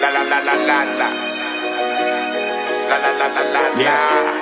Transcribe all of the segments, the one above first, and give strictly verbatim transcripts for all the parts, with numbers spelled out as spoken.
la la la la la. La la la la la la.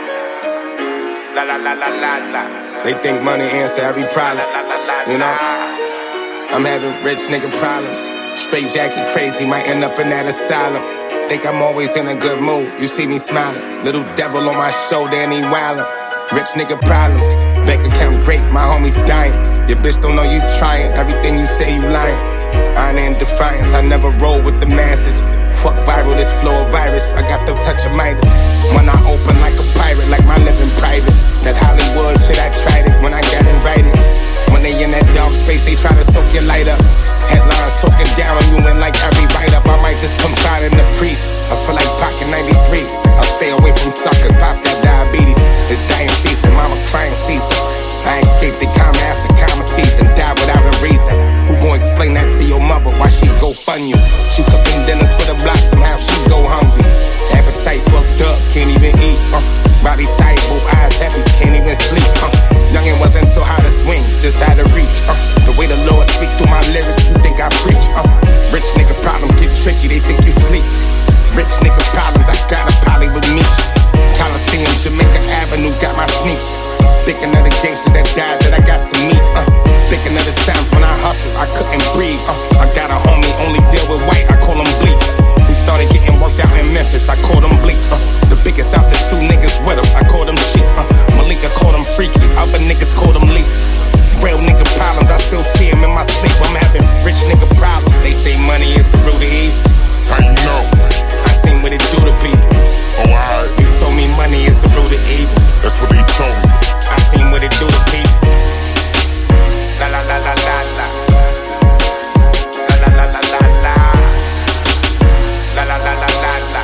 La la la la la la. They think money answer every problem, you know? I'm having rich nigga problems. Straight jacket crazy, might end up in that asylum. Think I'm always in a good mood, you see me smiling. Little devil on my shoulder and he wildin'. Rich nigga problems, bank account great, my homies dying. Your bitch don't know you trying, everything you say you lying. I ain't in defiance, I never roll with the masses. Fuck viral, this flow of virus, I got the touch of Midas. When I open like a pirate, like my living private. That Hollywood shit, I tried it when I got invited. When they in that dark space, they try to soak your light up. Headlines talking down on you and like every write-up, I might just confide in the priest. I feel like Pocket ninety-three, I'll stay away from suckers, pops got diabetes. It's dying season, mama crying season. I escaped the comma after comma season, died without a reason. Who gon' explain that to your mother, why she go fund you? She cooking dinners for the block, somehow she go hungry. Appetite fucked up, can't even eat, uh. Body tight, both eyes heavy, can't even sleep, uh. Youngin' wasn't taught how to swing, just how to reach, uh. The way the Lord speak through my lyrics, you think I preach, uh. Rich nigga problems get tricky, they think you sleep. Rich nigga problems, I got a poly with me. Coliseum, Jamaica Avenue, got my sneaks. Thinking of the gangsters that died that I got to meet, uh. Thinking of the times when I hustled, I couldn't breathe, uh. I got a homie, only deal with white, I call him Bleak. We started getting worked out in Memphis, I called him Bleak, uh. The biggest out the two niggas with him, I called him Sheep, uh. Malika called him Freaky, other niggas called him Leak. Real nigga problems, I still see him in my sleep. I'm having rich nigga problems. They say money is the root of evil. How you know? I seen what it do to people. Oh, alright. They told me money is the root of evil. That's what they told me. I seen what it do to people. La la la la la la. La la la la la la. La la la la la la.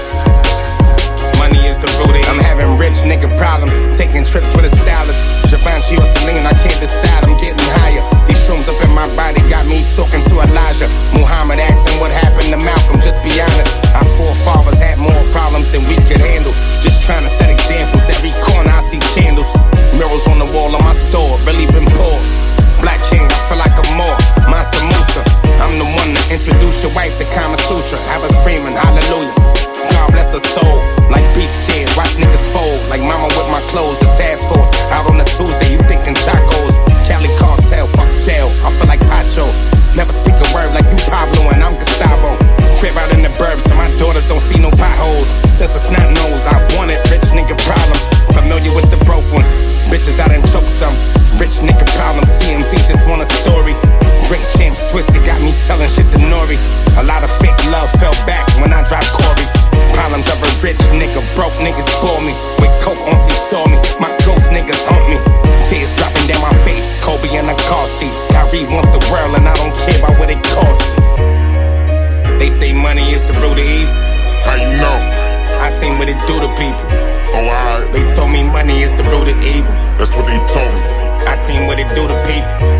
Money is the root of evil. I'm having rich nigga problems, taking trips with a stylist. Givenchy or Celine, I can't decide, I'm getting higher. These shrooms up in my body got me talking to Elijah. Muhammad asking what happened to Malcolm, just be honest. Our forefathers had more problems than we could handle. Just trying to set examples, every corner I see candles. Mirrors on the wall of my store, really been poor. Black King, I feel like I'm more, Mansa Musa. I'm the one to introduce your wife to Kama Sutra. Have her screaming, hallelujah. God bless her soul, like beach chairs, watch niggas fold. Like mama with my clothes, the task force. Out on a Tuesday, you thinking tacos. Cali cartel, fuck jail, I feel like Pacho. Never speak a word like you Pablo and I'm Gustavo. Crib out in the burbs so my daughters don't see no potholes. Since a snot nose, I wanted rich nigga problems. Familiar with the broke ones, bitches I done choke some. Rich nigga problems, T M Z just want a story. Drink champs twisted, got me telling shit to Nori. A lot of fake love fell back when I dropped Corey. Problems of a rich nigga, broke niggas for me. With coke auntie saw me, my ghost niggas haunt me. Tears dropping down my face, Kobe in a car seat. Kyrie want the world and I don't care about what it costs me. They say money is the root of evil. How you know? I seen what it do to people. Oh, alright. They told me money is the root of evil. That's what they told me. I seen what it do to people.